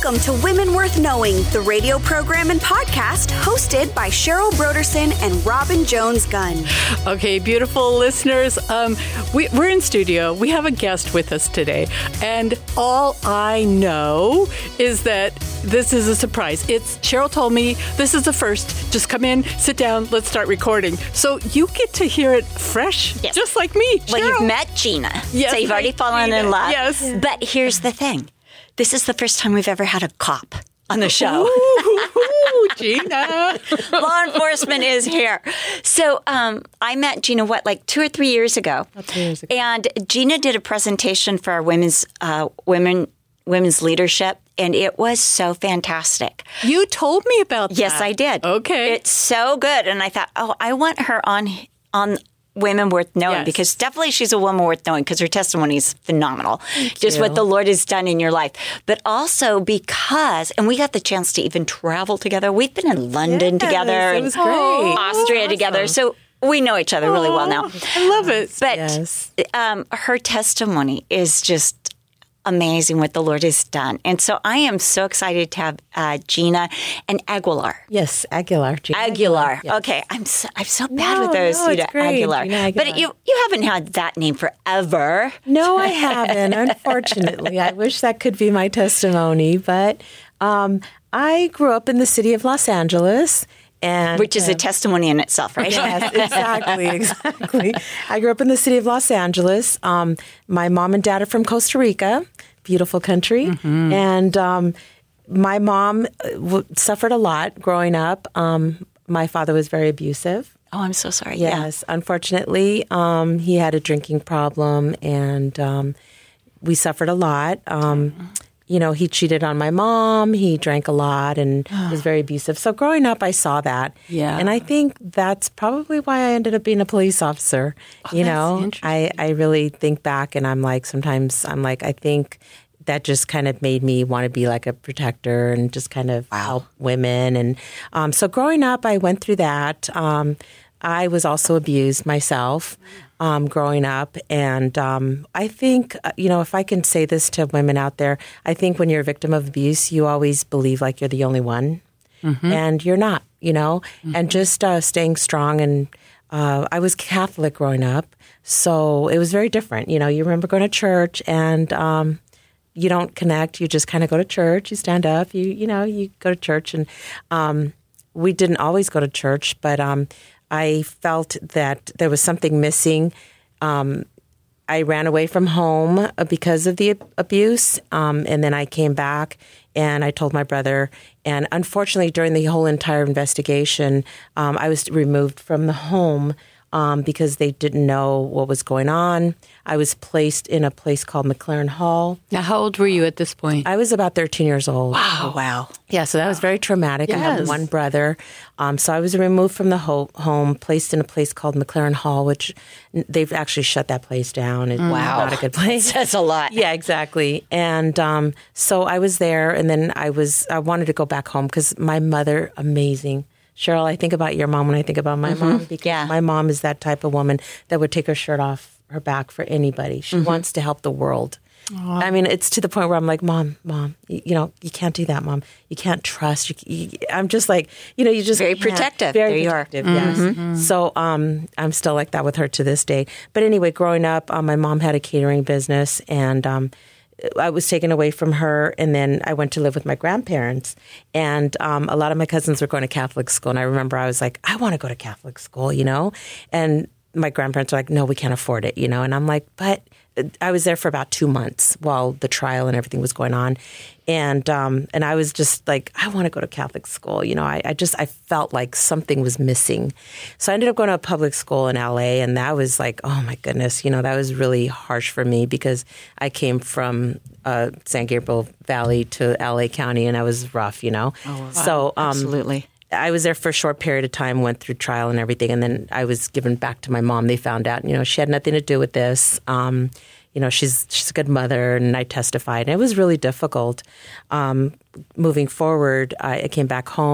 Welcome to Women Worth Knowing, the radio program and podcast hosted by Cheryl Broderson and Robin Jones-Gunn. Okay, beautiful listeners, we're in studio. We have a guest with us today, and all I know is that this is a surprise. Cheryl told me this is the first. Just come in, sit down, let's start recording. So you get to hear it fresh, yes. Just like me. Well, Cheryl. you've met Gina, yes, so you've already fallen in love. Yes. But here's the thing. This is the first time we've ever had a cop on the show. Ooh, Gina. Law enforcement is here. So I met Gina, like 2 or 3 years ago? 2 years ago. And Gina did a presentation for our women's leadership, and it was so fantastic. You told me about that. Yes, I did. Okay. It's so good. And I thought, I want her on Women Worth Knowing, yes. because definitely she's a woman worth knowing because her testimony is phenomenal. Just what the Lord has done in your life. But also because, and we got the chance to even travel together. We've been in London together. It was great. Austria together. So we know each other really well now. I love it. But her testimony is just amazing what the Lord has done. And so I am so excited to have Gina and Aguilar. Yes, Aguilar. Gina Aguilar. Yes. Okay. I'm so bad with those. it's great. Aguilar. Gina Aguilar. But you haven't had that name forever. No, I haven't, unfortunately. I wish that could be my testimony. But I grew up in the city of Los Angeles. Which is a testimony in itself, right? Yes, exactly. I grew up in the city of Los Angeles. My mom and dad are from Costa Rica, beautiful country. Mm-hmm. And my mom suffered a lot growing up. My father was very abusive. Oh, I'm so sorry. Yes, unfortunately, he had a drinking problem, and we suffered a lot. You know, he cheated on my mom. He drank a lot and was very abusive. So growing up, I saw that. Yeah. And I think that's probably why I ended up being a police officer. You know, I really think back and sometimes I'm like, I think that just kind of made me want to be like a protector and just kind of help women. And so growing up, I went through that. I was also abused myself growing up. And I think, if I can say this to women out there, I think when you're a victim of abuse, you always believe like you're the only one. Mm-hmm. And you're not, mm-hmm. and just staying strong. And I was Catholic growing up. So it was very different. You remember going to church and you don't connect. You just kind of go to church. You stand up. You go to church. And we didn't always go to church, but I felt that there was something missing. I ran away from home because of the abuse, and then I came back and I told my brother. And unfortunately, during the whole entire investigation, I was removed from the home because they didn't know what was going on. I was placed in a place called McLaren Hall. Now, how old were you at this point? I was about 13 years old. Wow. Yeah, so that was very traumatic. Yes. I have one brother. So I was removed from the home, placed in a place called McLaren Hall, which they've actually shut that place down. It's not a good place. That's a lot. Yeah, exactly. And so I was there, and then I wanted to go back home because my mother, amazing. Cheryl, I think about your mom when I think about my mom, because my mom is that type of woman that would take her shirt off her back for anybody. She wants to help the world. Aww. I mean, it's to the point where I'm like, Mom, you can't do that, Mom. You can't trust. I'm just like, you just very protective. Very protective, yes. Mm-hmm. So I'm still like that with her to this day. But anyway, growing up, my mom had a catering business, and I was taken away from her, and then I went to live with my grandparents. And a lot of my cousins were going to Catholic school, and I remember I was like, I want to go to Catholic school, And my grandparents were like, no, we can't afford it, And I'm like, but I was there for about 2 months while the trial and everything was going on. And I was just like, I want to go to Catholic school. I felt like something was missing. So I ended up going to a public school in LA, and that was like, oh my goodness, that was really harsh for me because I came from San Gabriel Valley to LA County, and I was rough, Oh, wow. So absolutely. I was there for a short period of time, went through trial and everything, and then I was given back to my mom. They found out, she had nothing to do with this. She's a good mother, and I testified. And it was really difficult. Moving forward, I came back home,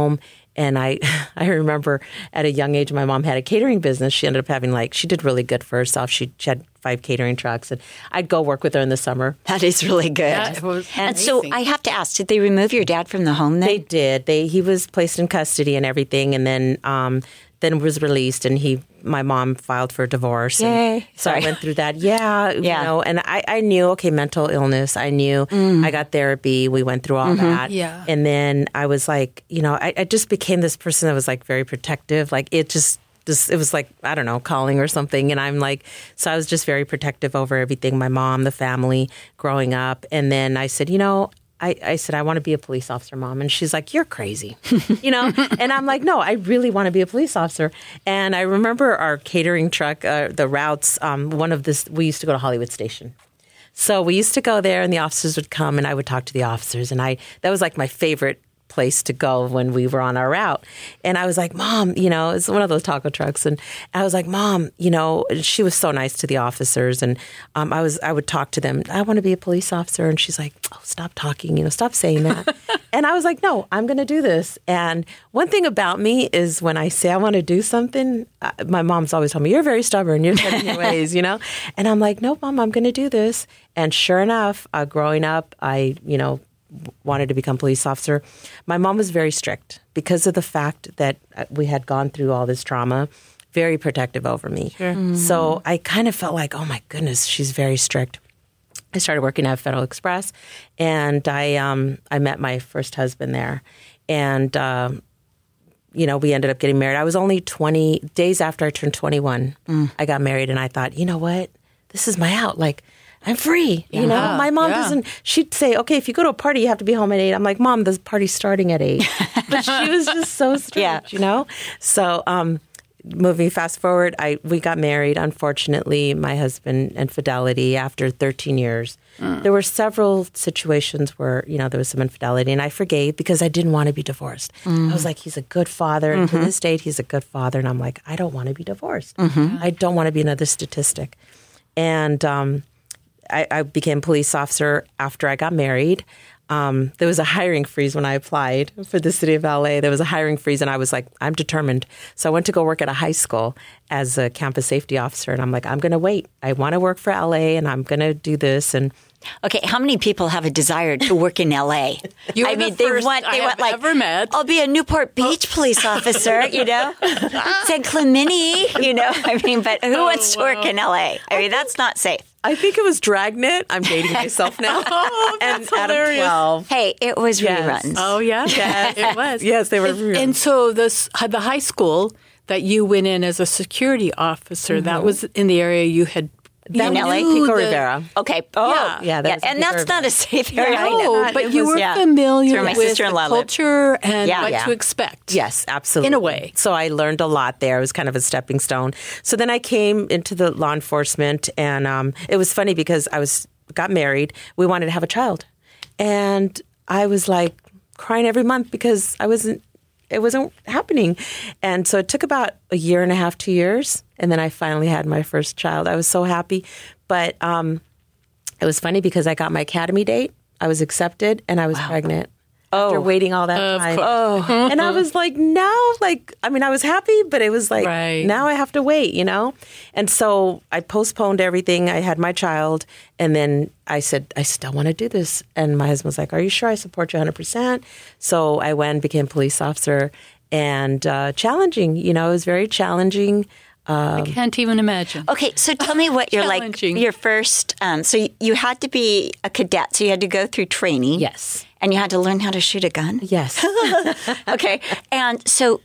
And I remember at a young age, my mom had a catering business. She ended up having she did really good for herself. She had 5 catering trucks, and I'd go work with her in the summer. That is really good. And so I have to ask, did they remove your dad from the home then? They did. He was placed in custody and everything, and then was released, and my mom filed for divorce. Yay. So I went through that. Yeah. You know, and I knew, okay, mental illness. I knew I got therapy. We went through all that. Yeah. And then I was like, you know, I just became this person that was very protective. It was I don't know, calling or something. And I'm so I was just very protective over everything, my mom, the family growing up. And then I said, you know, I said, I want to be a police officer, Mom. And she's like, you're crazy, you know? And I'm like, no, I really want to be a police officer. And I remember our catering truck, the routes, we used to go to Hollywood Station. So we used to go there and the officers would come and I would talk to the officers. And that was my favorite place to go when we were on our route. And I was like, Mom, you know, it's one of those taco trucks. And I was like, Mom, you know, she was so nice to the officers. And I would talk to them. I want to be a police officer. And she's like, oh, stop talking, you know, stop saying that. And I was like, no, I'm going to do this. And one thing about me is when I say I want to do something, my mom's always told me, you're very stubborn, you're set in your ways, you know? And I'm like, no, Mom, I'm going to do this. And sure enough, growing up, I, you know, wanted to become a police officer. My mom was very strict because of the fact that we had gone through all this trauma, very protective over me. Sure. Mm-hmm. So I kind of felt like, oh my goodness, she's very strict. I started working at Federal Express, and I met my first husband there. And, you know, we ended up getting married. I was only 20 days after I turned 21. I got married, and I thought, you know what? This is my out. I'm free. You know, my mom doesn't, she'd say, okay, if you go to a party, you have to be home at 8. I'm like, Mom, the party's starting at 8. But she was just so strict, you know? So, moving fast forward, we got married. Unfortunately, my husband, infidelity after 13 years. There were several situations where, you know, there was some infidelity, and I forgave because I didn't want to be divorced. I was like, he's a good father. And to this date, he's a good father. And I'm like, I don't want to be divorced. I don't want to be another statistic. And, I became a police officer after I got married. There was a hiring freeze when I applied for the city of LA. There was a hiring freeze, and I was like, I'm determined. So I went to go work at a high school as a campus safety officer, and I'm like, I'm going to wait. I want to work for LA, and I'm going to do this. And okay, how many people have a desire to work in LA? You're the first I have ever met. I'll be a Newport Beach police officer, you know, San Clemente, you know. I mean, but who wants to work in LA? I mean, that's not safe. I think it was Dragnet. I'm dating myself now. That's and hilarious. Adam 12. Hey, it was reruns. Oh, yeah. It was. Yes, they were reruns. And so the high school that you went in as a security officer, that was in the area you had in LA? Pico Rivera. Okay. Oh, yeah. And that's not a safe area. No, but you were familiar my with sister-in-law the culture and what Yeah. to expect. Yes, absolutely. In a way. So I learned a lot there. It was kind of a stepping stone. So then I came into the law enforcement, and it was funny because got married. We wanted to have a child. And I was like crying every month because it wasn't happening. And so it took about a year and a half, 2 years. And then I finally had my first child. I was so happy. But it was funny because I got my academy date. I was accepted and I was pregnant. After waiting all that time. And I was like, now, I was happy, but it was like, now I have to wait, you know? And so I postponed everything. I had my child. And then I said, I still want to do this. And my husband was like, are you sure? I support you 100%. So I went and became police officer, and challenging, you know, it was very challenging. I can't even imagine. Okay, so tell me what you're like, your first, so you had to be a cadet, so you had to go through training. Yes. And you had to learn how to shoot a gun? Yes. Okay, and so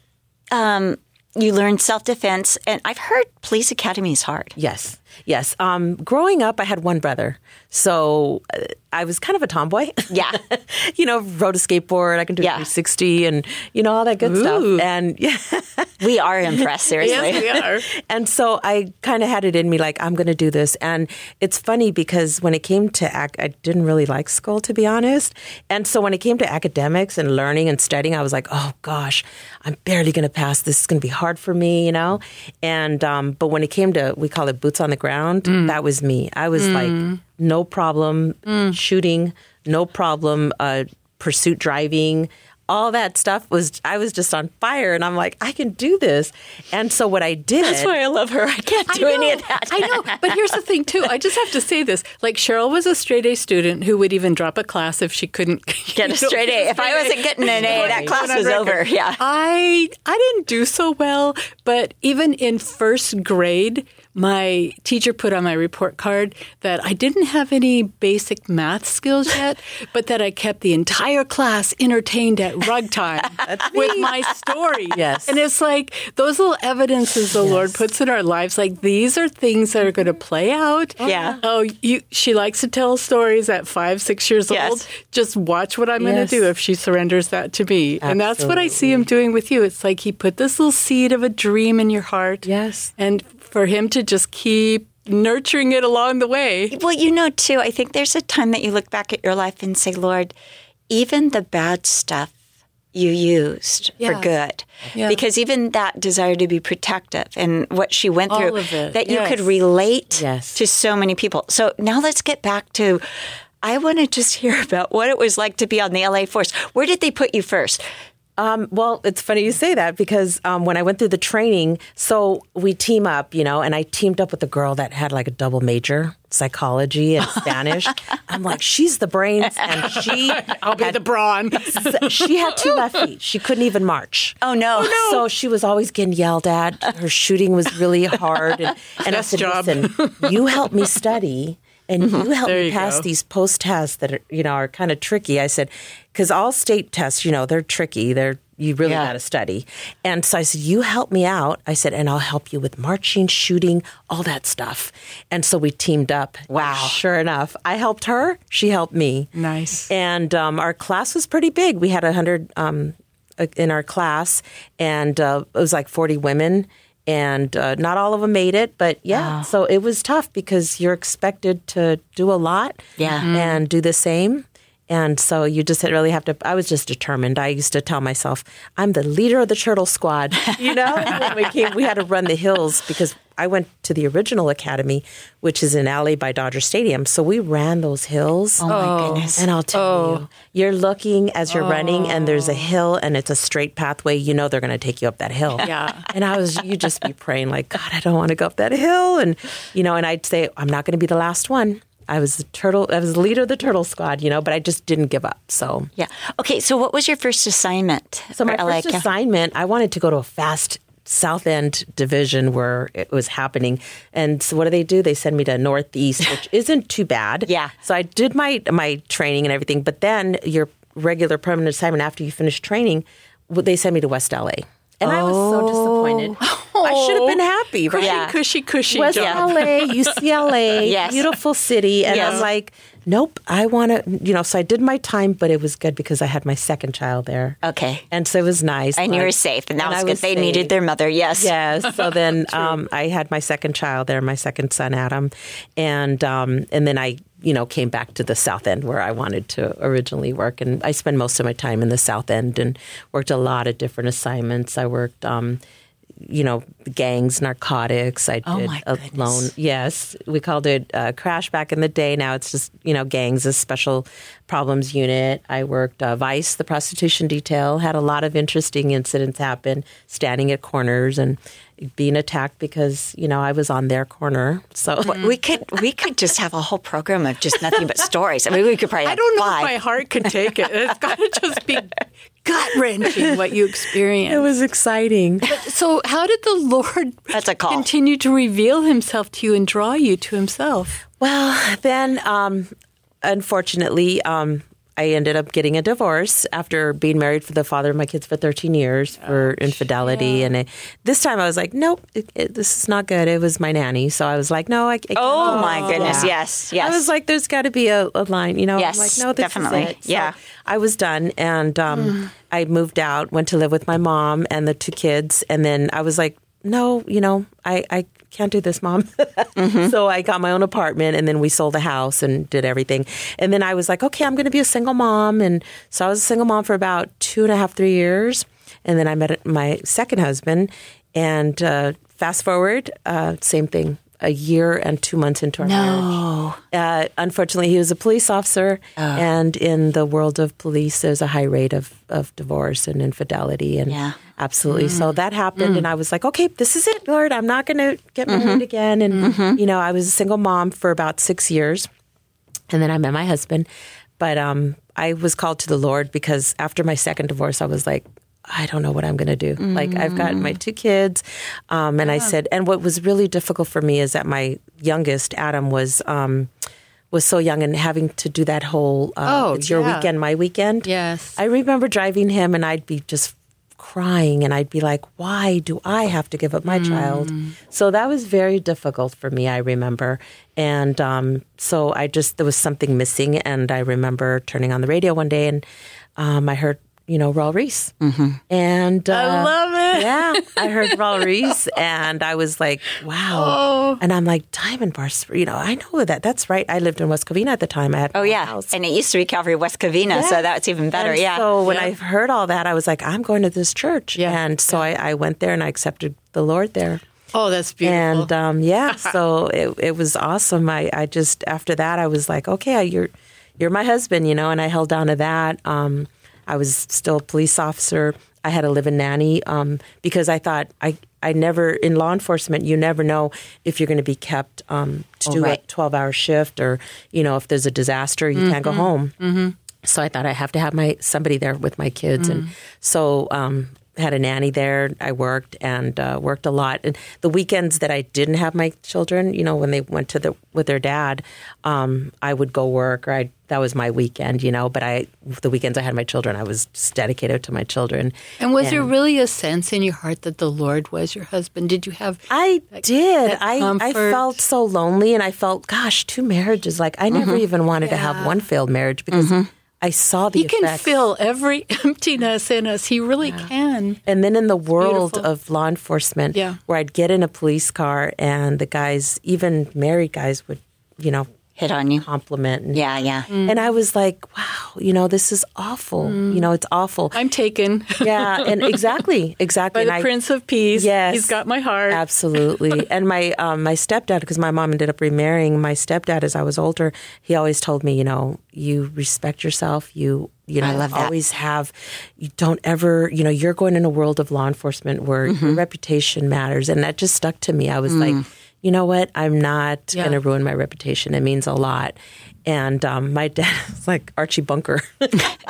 you learned self-defense, and I've heard police academy is hard. Yes. Growing up, I had one brother. So I was kind of a tomboy. Yeah. You know, rode a skateboard. I can do 360 and, you know, all that good stuff. And we are impressed, seriously. Yes, we are. And so I kind of had it in me, like, I'm going to do this. And it's funny because when it came to I didn't really like school, to be honest. And so when it came to academics and learning and studying, I was like, oh gosh, I'm barely going to pass. This is going to be hard for me, you know? And, but when it came to, we call it boots on the ground, that was me. I was like, no problem shooting, no problem pursuit driving. all that stuff I was just on fire, and I'm like, I can do this. And so what I did. That's why I love her. I can't do any of that. I know. But here's the thing, too. I just have to say this. Like, Cheryl was a straight A student who would even drop a class if she couldn't get a straight A. If I wasn't getting an A, that class was over. Yeah. I didn't do so well, but even in first grade, my teacher put on my report card that I didn't have any basic math skills yet, but that I kept the entire class entertained at rug time with my story. Yes. And it's like those little evidences the Lord puts in our lives, like these are things that are going to play out. Yeah. Oh, she likes to tell stories at 5, 6 years old. Just watch what I'm going to do if she surrenders that to me. Absolutely. And that's what I see him doing with you. It's like he put this little seed of a dream in your heart. Yes. And for him to just keep nurturing it along the way. Well, too, I think there's a time that you look back at your life and say, Lord, even the bad stuff you used for good. Yeah. Because even that desire to be protective and what she went through, that you could relate to so many people. So now let's get back to, I want to just hear about what it was like to be on the LA Force. Where did they put you first? Well, it's funny you say that because when I went through the training, so we team up, and I teamed up with a girl that had like a double major, psychology and Spanish. I'm like, she's the brains, and I'll be the brawn. She had 2 left feet. She couldn't even march. Oh, no. So she was always getting yelled at. Her shooting was really hard. And I said, listen, you help me study. And you help me pass these post-tests that are kind of tricky. I said, because all state tests, they're tricky. You really got to study. And so I said, you help me out. I said, and I'll help you with marching, shooting, all that stuff. And so we teamed up. Wow. Sure enough. I helped her. She helped me. Nice. And our class was pretty big. We had 100 in our class, and it was like 40 women. And not all of them made it, but so it was tough because you're expected to do a lot and do the same. And so you just really have to, I was just determined. I used to tell myself, I'm the leader of the Turtle Squad. When we had to run the hills because I went to the original academy, which is in LA by Dodger Stadium. So we ran those hills. Oh, my goodness. And I'll tell you, you're looking as you're running and there's a hill and it's a straight pathway. They're going to take you up that hill. Yeah. And you just be praying like, God, I don't want to go up that hill. And, and I'd say, I'm not going to be the last one. I was the leader of the Turtle Squad, but I just didn't give up. So yeah. Okay. So what was your first assignment? So my first assignment, I wanted to go to a fast South End division where it was happening. And so what do? They send me to Northeast, which isn't too bad. Yeah. So I did my training and everything, but then your regular permanent assignment after you finish training, they send me to West LA. And I was so disappointed. I should have been happy. Right? Cushy West job. LA, UCLA, beautiful city. And I'm like, nope, I want to, so I did my time, but it was good because I had my second child there. Okay. And so it was nice. And you were safe. And that was good. They needed their mother. Yes. Yes. So then I had my second child there, my second son, Adam. And then I, came back to the South End where I wanted to originally work. And I spent most of my time in the South End and worked a lot of different assignments. I worked, gangs, narcotics. I did a loan. Yes. We called it Crash back in the day. Now it's just, gangs, a special problems unit. I worked Vice, the prostitution detail, had a lot of interesting incidents happen, standing at corners and being attacked because, I was on their corner. So we could just have a whole program of just nothing but stories. I mean, we could probably I don't know if my heart could take it. It's got to just be gut-wrenching what you experienced. It was exciting. So how did the Lord continue to reveal himself to you and draw you to himself? Well, then, unfortunately, I ended up getting a divorce after being married for the father of my kids for 13 years for infidelity. Yeah. And this time I was like, nope, this is not good. It was my nanny. So I was like, no, I can't. Oh, my goodness. Yeah. Yes. I was like, there's got to be a line, Yes, I'm like, no, this definitely. is it. Yeah. So I was done. And I moved out, went to live with my mom and the 2 kids. And then I was like, no, I can't do this, Mom. So I got my own apartment and then we sold the house and did everything. And then I was like, okay, I'm going to be a single mom. And so I was a single mom for about 2.5, 3 years. And then I met my second husband and fast forward, same thing. a year and 2 months into our marriage. Unfortunately, he was a police officer, and in the world of police, there's a high rate of divorce and infidelity, and absolutely. So that happened, and I was like, okay, this is it, Lord. I'm not going to get married again. And you know, I was a single mom for about 6 years, and then I met my husband. But I was called to the Lord because after my second divorce, I was like, I don't know what I'm going to do. Like, I've got my 2 kids. And I said, and what was really difficult for me is that my youngest, Adam, was so young and having to do that whole, it's your weekend, my weekend. Yes. I remember driving him and I'd be just crying and I'd be like, why do I have to give up my child? So that was very difficult for me, I remember. And so there was something missing. And I remember turning on the radio one day and I heard, you know, Raul Ries. And I love it. Yeah, I heard Raul Ries and I was like, wow. Oh. And I'm like, Diamond Bars, you know, I know that. That's right. I lived in West Covina at the time. I had a house. And it used to be Calvary West Covina, so that's even better. And so when I heard all that, I was like, I'm going to this church. And so I went there and I accepted the Lord there. Oh, that's beautiful. And so it was awesome. I just, after that, I was like, okay, you're my husband, you know, and I held on to that. I was still a police officer. I had a live-in nanny because I thought I never, in law enforcement, you never know if you're going to be kept to do a 12-hour shift or, you know, if there's a disaster, you can't go home. So I thought I have to have somebody there with my kids. And so had a nanny there. I worked and worked a lot. And the weekends that I didn't have my children, you know, when they went with their dad, I would go work or that was my weekend, you know. But the weekends I had my children, I was just dedicated to my children. And was there really a sense in your heart that the Lord was your husband? Did you have? I did. I felt so lonely, and I felt, gosh, 2 marriages. Like I never even wanted to have one failed marriage because. I saw the effects. He can fill every emptiness in us. He really can. And then in the world of law enforcement, where I'd get in a police car and the guys, even married guys, would, you know, hit on you, compliment. And, and I was like, wow, you know, this is awful. You know, it's awful. I'm taken. And exactly. By the Prince of Peace. Yes, he's got my heart. Absolutely. And my stepdad, because my mom ended up remarrying, my stepdad, as I was older, he always told me, you know, you respect yourself. You know, I love that. Always have. You don't ever. You know, you're going in a world of law enforcement where your reputation matters, and that just stuck to me. I was like, you know what? I'm not going to ruin my reputation. It means a lot. And my dad is like Archie Bunker. So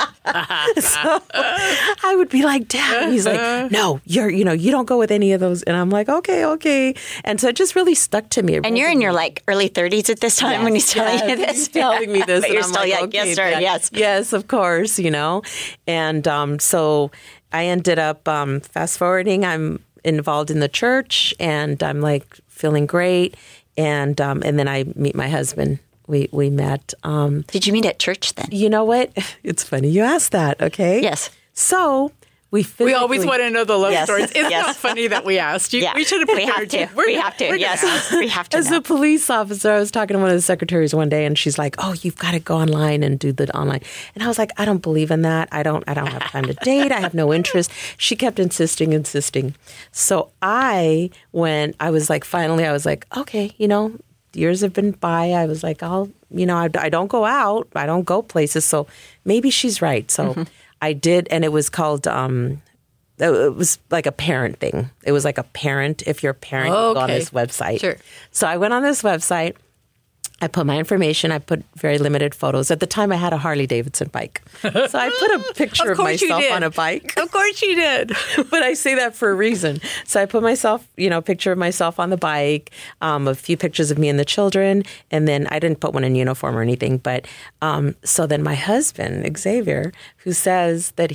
I would be like, Dad. And he's like, no, you don't go with any of those. And I'm like, okay. And so it just really stuck to me. And you're in your like early 30s at this time when he's telling you this. He's telling me this. But you're still like, okay, yes, sir. Dad. Yes. Yes, of course, you know. And so I ended up fast forwarding. I'm involved in the church and I'm like feeling great. And then I meet my husband. We met. Did you meet at church then? You know what? It's funny you asked that, okay? Yes. So we always want to know the love stories. It's not funny that we asked. We should have prepared to. We have to. Yes. We have to. As a police officer, I was talking to one of the secretaries one day and she's like, oh, you've got to go online and do the online. And I was like, I don't believe in that. I don't have time to date. I have no interest. She kept insisting. So I was like, okay, you know, years have been by. I was like, I don't go out. I don't go places. So maybe she's right. So I did. And it was called, it was like a parent thing. It was like a parent. If you're a parent, you go on this website. Sure. So I went on this website. I put my information. I put very limited photos. At the time, I had a Harley Davidson bike. So I put a picture of myself on a bike. Of course you did. But I say that for a reason. So I put myself, picture of myself on the bike, a few pictures of me and the children. And then I didn't put one in uniform or anything. But so then my husband, Xavier, who says that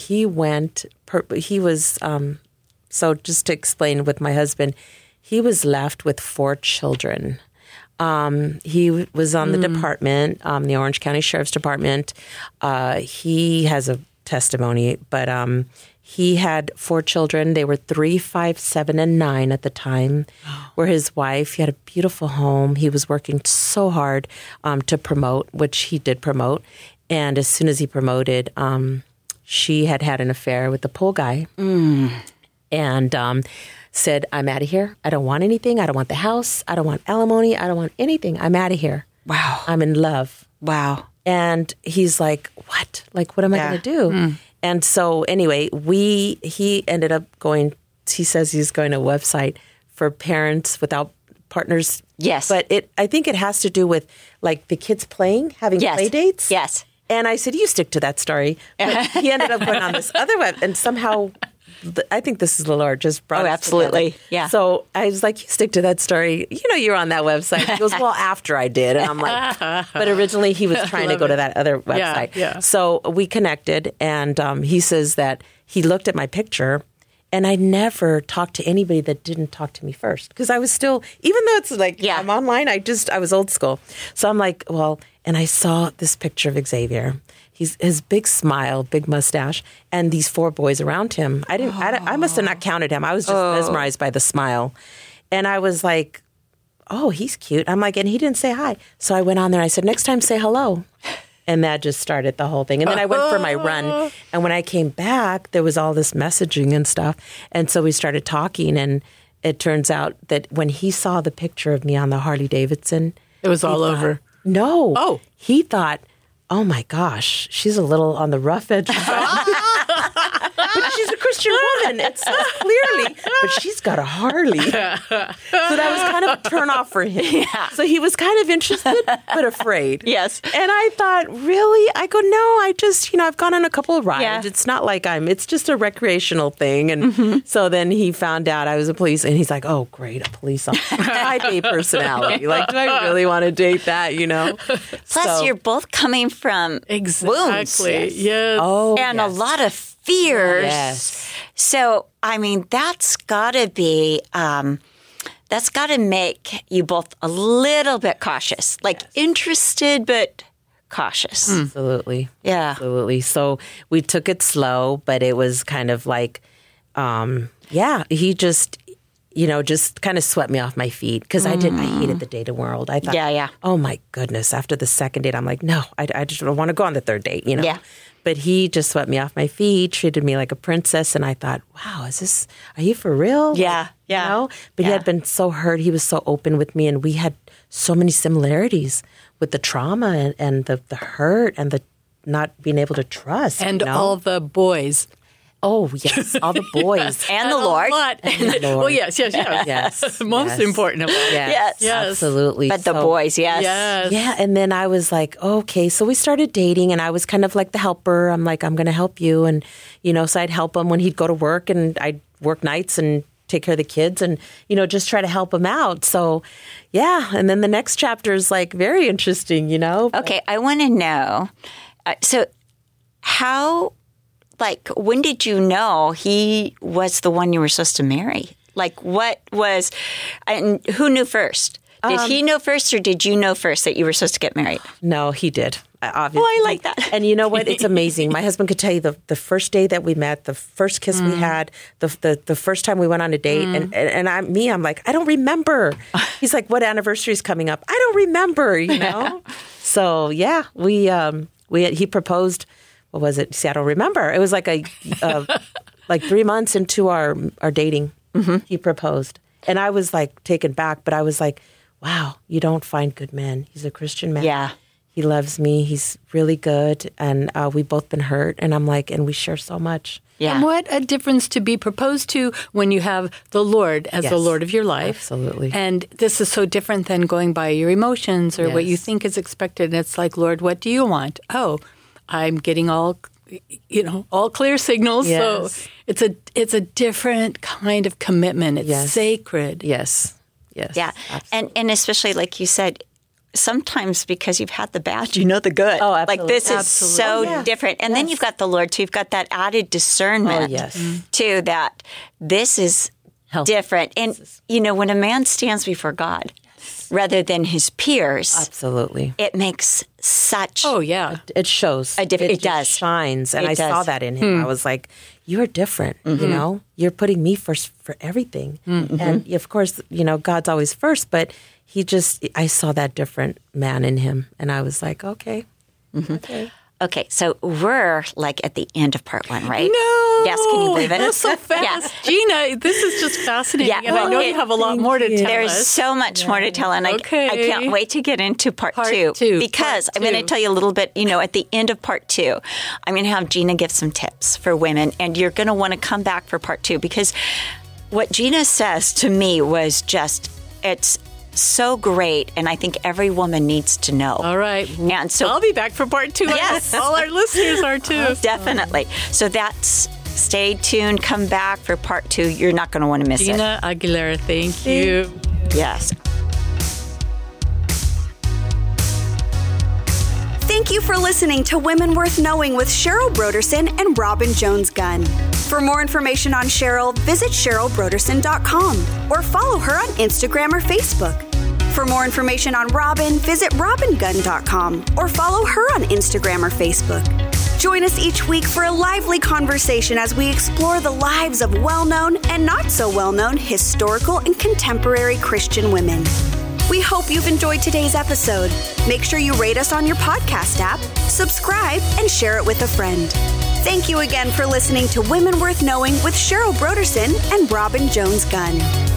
so just to explain with my husband, he was left with 4 children. He was on the department, the Orange County Sheriff's Department. He has a testimony, but he had 4 children. They were 3, 5, 7, and 9 at the time. Were his wife. He had a beautiful home. He was working so hard to promote, which he did promote. And as soon as he promoted, she had an affair with the pool guy. And said, I'm out of here. I don't want anything. I don't want the house. I don't want alimony. I don't want anything. I'm out of here. Wow. I'm in love. Wow. And he's like, what? Like, what am I going to do? And so anyway, he ended up going, he says he's going to a website for parents without partners. Yes. But I think it has to do with like the kids playing, having play dates. Yes. And I said, you stick to that story. But he ended up going on this other web, and somehow, I think this is the Lord just brought us absolutely. together. Yeah. So I was like, you stick to that story. You know, you're on that website. He goes, well, after I did. And I'm like, but originally he was trying to go to that other website. Yeah. So we connected, and he says that he looked at my picture, and I never talked to anybody that didn't talk to me first. Because I was still, even though it's like I'm online, I was old school. So I'm like, well, and I saw this picture of Xavier. His big smile, big mustache, and these 4 boys around him. I must have not counted him. I was just mesmerized by the smile. And I was like, oh, he's cute. I'm like, and he didn't say hi. So I went on there. I said, next time say hello. And that just started the whole thing. And then I went for my run. And when I came back, there was all this messaging and stuff. And so we started talking. And it turns out that when he saw the picture of me on the Harley Davidson, it was all over. No. Oh. He thought, oh my gosh, she's a little on the rough edge. But she's a Christian woman. It says clearly, but she's got a Harley. So that was kind of a turnoff for him. Yeah. So he was kind of interested, but afraid. Yes. And I thought, really? I go, no, I just, I've gone on a couple of rides. Yeah. It's not like it's just a recreational thing. And so then he found out I was a police, and he's like, oh, great, a police officer. Type A personality. Like, do I really want to date that, Plus, you're both coming from wounds. Exactly. Yes. Oh, and yes. a lot of fears. Yes. So, I mean, that's got to be, that's got to make you both a little bit cautious, like interested, but cautious. Absolutely. Yeah. Absolutely. So we took it slow, but it was kind of like, he just, just kind of swept me off my feet because I hated the dating world. I thought, oh my goodness. After the second date, I'm like, no, I just don't want to go on the third date, Yeah. But he just swept me off my feet, treated me like a princess. And I thought, wow, are you for real? Yeah. Yeah. But he had been so hurt. He was so open with me. And we had so many similarities with the trauma and the hurt and the not being able to trust. And all the boys. Oh, yes. All the boys. And the Lord. And the Lord. Well, yes. Yes. Most important of all. Yes. Absolutely. But the boys, yes. Yes. Yeah. And then I was like, okay. So we started dating, and I was kind of like the helper. I'm like, I'm going to help you. And, so I'd help him when he'd go to work, and I'd work nights and take care of the kids and, just try to help him out. So, yeah. And then the next chapter is like very interesting, Okay. I want to know. So how... when did you know he was the one you were supposed to marry? And who knew first? Did he know first, or did you know first that you were supposed to get married? No, he did. Obviously. Oh, I like that. And you know what? It's amazing. My husband could tell you the first day that we met, the first kiss we had, the first time we went on a date, and I'm like, I don't remember. He's like, what anniversary is coming up? I don't remember. So yeah, he proposed. What was it? See, I don't remember. It was like like 3 months into our dating, he proposed. And I was like taken back, but I was like, wow, you don't find good men. He's a Christian man. Yeah. He loves me. He's really good. And we've both been hurt. And I'm like, and we share so much. Yeah. And what a difference to be proposed to when you have the Lord as the Lord of your life. Absolutely. And this is so different than going by your emotions or what you think is expected. And it's like, Lord, what do you want? Oh, I'm getting all clear signals. Yes. So it's a different kind of commitment. It's sacred. Yes. Yes. Yeah. And especially like you said, sometimes because you've had the bad, you know the good. Oh, absolutely. Like this is so different. And then you've got the Lord too. You've got that added discernment too, that this is different. And, when a man stands before God, rather than his peers. Absolutely. It makes such... Oh, yeah. It shows. It does. Shines. And I saw that in him. I was like, you're different, You're putting me first for everything. And, of course, God's always first, but I saw that different man in him. And I was like, okay. Okay. Okay, so we're like at the end of part 1, right? No. Yes, can you believe it? That's so fast. Yes. Gina, this is just fascinating. Yeah, and I know you have a lot more to tell There's us. so much more to tell, and I can't wait to get into part 2. Because I'm going to tell you a little bit, at the end of part 2, I'm going to have Gina give some tips for women, and you're going to want to come back for part 2, because what Gina says to me was just, it's so great, and I think every woman needs to know. All right. And so I'll be back for part 2. Yes. All our listeners are too. Definitely. So stay tuned, come back for part 2. You're not going to want to miss it. Gina Aguilera, thank you. Yes. Thank you for listening to Women Worth Knowing with Cheryl Broderson and Robin Jones-Gunn. For more information on Cheryl, visit CherylBroderson.com or follow her on Instagram or Facebook. For more information on Robin, visit RobinGunn.com or follow her on Instagram or Facebook. Join us each week for a lively conversation as we explore the lives of well-known and not so well-known historical and contemporary Christian women. We hope you've enjoyed today's episode. Make sure you rate us on your podcast app, subscribe, and share it with a friend. Thank you again for listening to Women Worth Knowing with Cheryl Broderson and Robin Jones-Gunn.